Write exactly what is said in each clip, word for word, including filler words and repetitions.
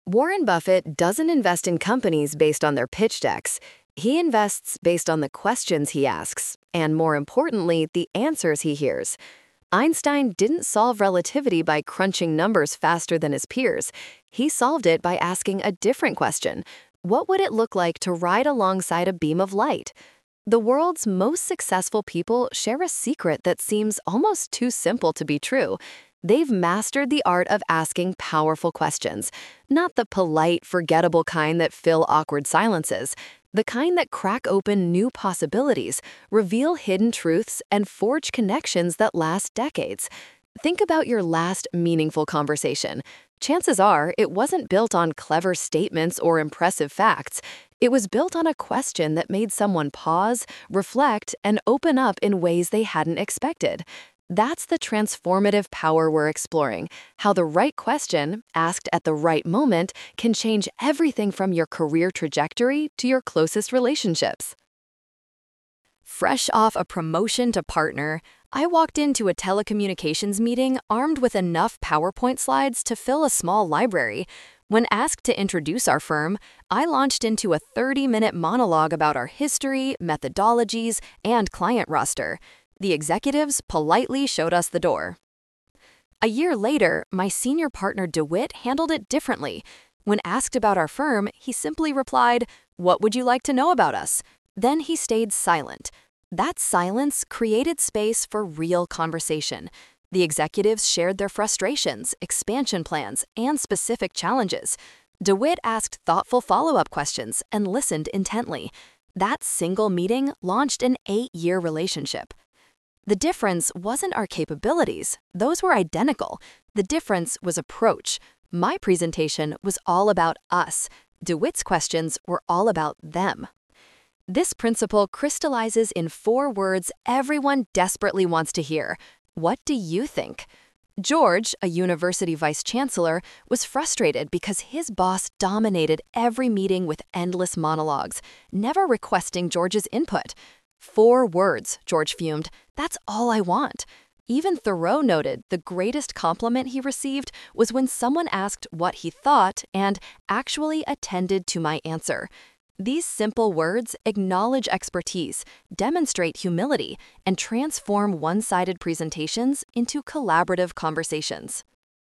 Warren Buffett doesn't invest in companies based on their pitch decks. He invests based on the questions he asks, and more importantly, the answers he hears. Einstein didn't solve relativity by crunching numbers faster than his peers. He solved it by asking a different question. What would it look like to ride alongside a beam of light? The world's most successful people share a secret that seems almost too simple to be true. They've mastered the art of asking powerful questions, not the polite, forgettable kind that fill awkward silences, the kind that crack open new possibilities, reveal hidden truths, and forge connections that last decades. Think about your last meaningful conversation. Chances are it wasn't built on clever statements or impressive facts. It was built on a question that made someone pause, reflect, and open up in ways they hadn't expected. That's the transformative power we're exploring, how the right question, asked at the right moment, can change everything from your career trajectory to your closest relationships. Fresh off a promotion to partner, I walked into a telecommunications meeting armed with enough PowerPoint slides to fill a small library. When asked to introduce our firm, I launched into a thirty-minute monologue about our history, methodologies, and client roster. The executives politely showed us the door. A year later, my senior partner DeWitt handled it differently. When asked about our firm, he simply replied, "What would you like to know about us?" Then he stayed silent. That silence created space for real conversation. The executives shared their frustrations, expansion plans, and specific challenges. DeWitt asked thoughtful follow-up questions and listened intently. That single meeting launched an eight-year relationship. The difference wasn't our capabilities. Those were identical. The difference was approach. My presentation was all about us. DeWitt's questions were all about them. This principle crystallizes in four words everyone desperately wants to hear. What do you think? George, a university vice chancellor, was frustrated because his boss dominated every meeting with endless monologues, never requesting George's input. Four words, George fumed. That's all I want. Even Thoreau noted the greatest compliment he received was when someone asked what he thought and actually attended to my answer. These simple words acknowledge expertise, demonstrate humility, and transform one-sided presentations into collaborative conversations.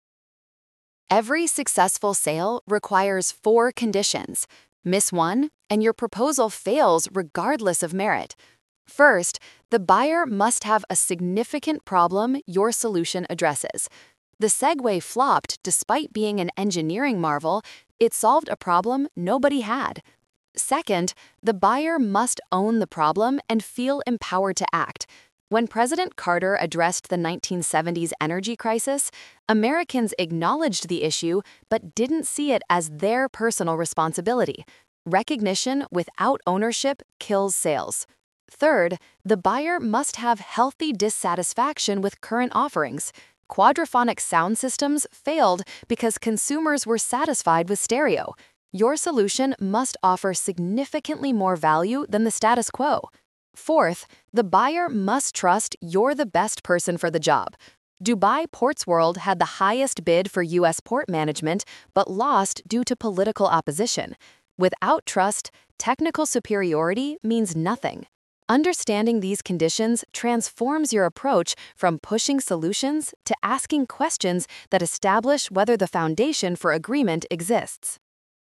Every successful sale requires four conditions. Miss one, and your proposal fails regardless of merit. First, the buyer must have a significant problem your solution addresses. The Segway flopped despite being an engineering marvel. It solved a problem nobody had. Second, the buyer must own the problem and feel empowered to act. When President Carter addressed the nineteen seventies energy crisis, Americans acknowledged the issue but didn't see it as their personal responsibility. Recognition without ownership kills sales. Third, the buyer must have healthy dissatisfaction with current offerings. Quadraphonic sound systems failed because consumers were satisfied with stereo. Your solution must offer significantly more value than the status quo. Fourth, the buyer must trust you're the best person for the job. Dubai Ports World had the highest bid for U S port management but lost due to political opposition. Without trust, technical superiority means nothing. Understanding these conditions transforms your approach from pushing solutions to asking questions that establish whether the foundation for agreement exists.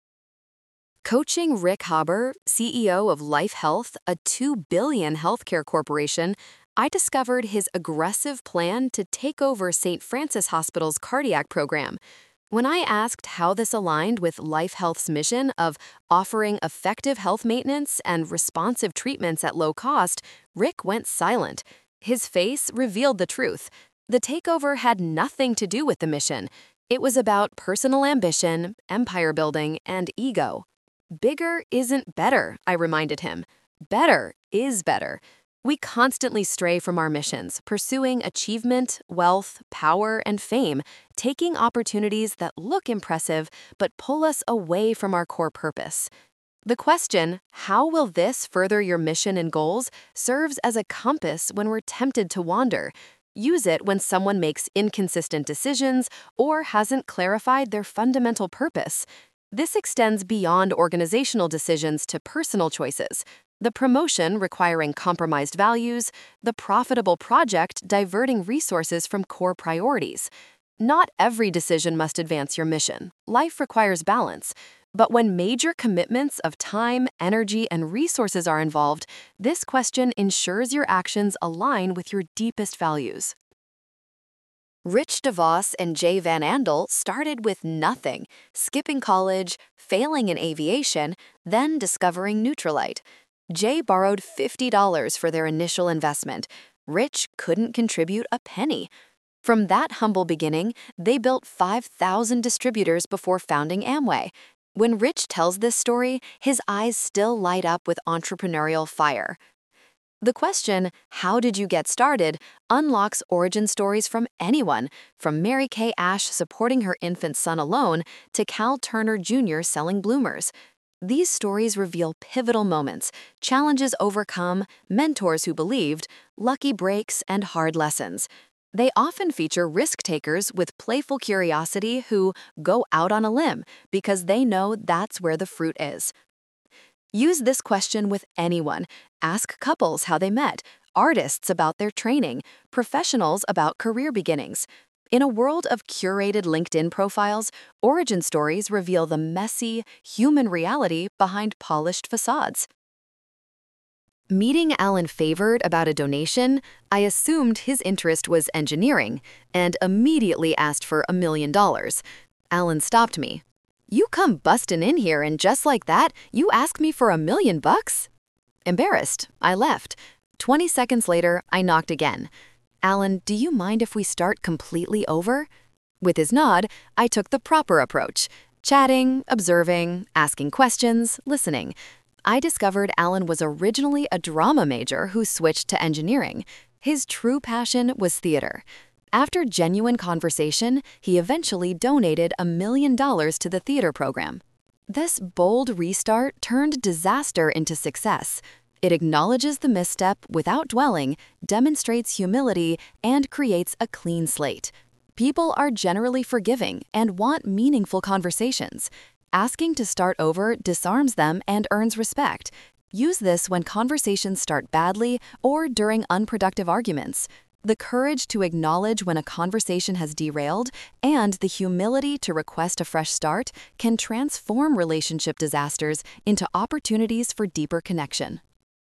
Coaching Rick Haber, C E O of Life Health, a two billion dollars healthcare corporation, I discovered his aggressive plan to take over Saint Francis Hospital's cardiac program. When I asked how this aligned with Life Health's mission of offering effective health maintenance and responsive treatments at low cost, Rick went silent. His face revealed the truth. The takeover had nothing to do with the mission. It was about personal ambition, empire building, and ego. Bigger isn't better, I reminded him. Better is better. We constantly stray from our missions, pursuing achievement, wealth, power, and fame, taking opportunities that look impressive but pull us away from our core purpose. The question, how will this further your mission and goals, serves as a compass when we're tempted to wander. Use it when someone makes inconsistent decisions or hasn't clarified their fundamental purpose. This extends beyond organizational decisions to personal choices. The promotion requiring compromised values, the profitable project diverting resources from core priorities. Not every decision must advance your mission. Life requires balance. But when major commitments of time, energy, and resources are involved, this question ensures your actions align with your deepest values. Rich DeVos and Jay Van Andel started with nothing, skipping college, failing in aviation, then discovering Nutrilite. Jay borrowed fifty dollars for their initial investment. Rich couldn't contribute a penny. From that humble beginning, they built five thousand distributors before founding Amway. When Rich tells this story, his eyes still light up with entrepreneurial fire. The question, how did you get started, unlocks origin stories from anyone, from Mary Kay Ash supporting her infant son alone to Cal Turner Junior selling bloomers. These stories reveal pivotal moments, challenges overcome, mentors who believed, lucky breaks, and hard lessons. They often feature risk-takers with playful curiosity who go out on a limb because they know that's where the fruit is. Use this question with anyone. Ask couples how they met, artists about their training, professionals about career beginnings. In a world of curated LinkedIn profiles, origin stories reveal the messy, human reality behind polished facades. Meeting Alan Favored about a donation, I assumed his interest was engineering and immediately asked for a million dollars. Alan stopped me. "You come bustin' in here and just like that, you ask me for a million bucks?" Embarrassed, I left. Twenty seconds later, I knocked again. "Alan, do you mind if we start completely over?" With his nod, I took the proper approach. Chatting, observing, asking questions, listening. I discovered Alan was originally a drama major who switched to engineering. His true passion was theater. After genuine conversation, he eventually donated a million dollars to the theater program. This bold restart turned disaster into success. It acknowledges the misstep without dwelling, demonstrates humility, and creates a clean slate. People are generally forgiving and want meaningful conversations. Asking to start over disarms them and earns respect. Use this when conversations start badly or during unproductive arguments. The courage to acknowledge when a conversation has derailed and the humility to request a fresh start can transform relationship disasters into opportunities for deeper connection.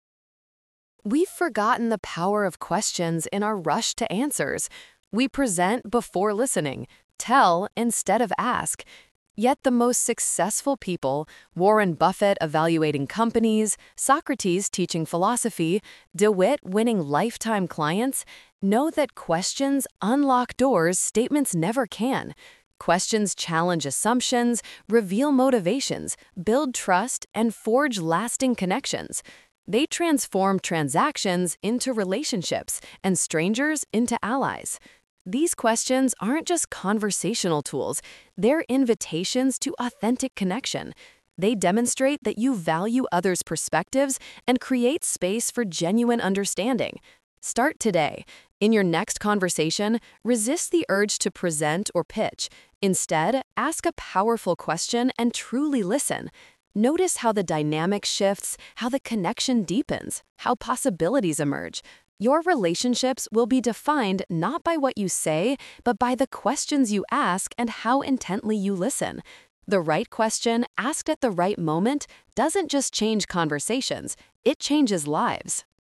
We've forgotten the power of questions in our rush to answers. We present before listening, tell instead of ask. Yet the most successful people, Warren Buffett evaluating companies, Socrates teaching philosophy, DeWitt winning lifetime clients, know that questions unlock doors statements never can. Questions challenge assumptions, reveal motivations, build trust, and forge lasting connections. They transform transactions into relationships and strangers into allies. These questions aren't just conversational tools, they're invitations to authentic connection. They demonstrate that you value others' perspectives and create space for genuine understanding. Start today. In your next conversation, resist the urge to present or pitch. Instead, ask a powerful question and truly listen. Notice how the dynamic shifts, how the connection deepens, how possibilities emerge. Your relationships will be defined not by what you say, but by the questions you ask and how intently you listen. The right question, asked at the right moment, doesn't just change conversations, it changes lives.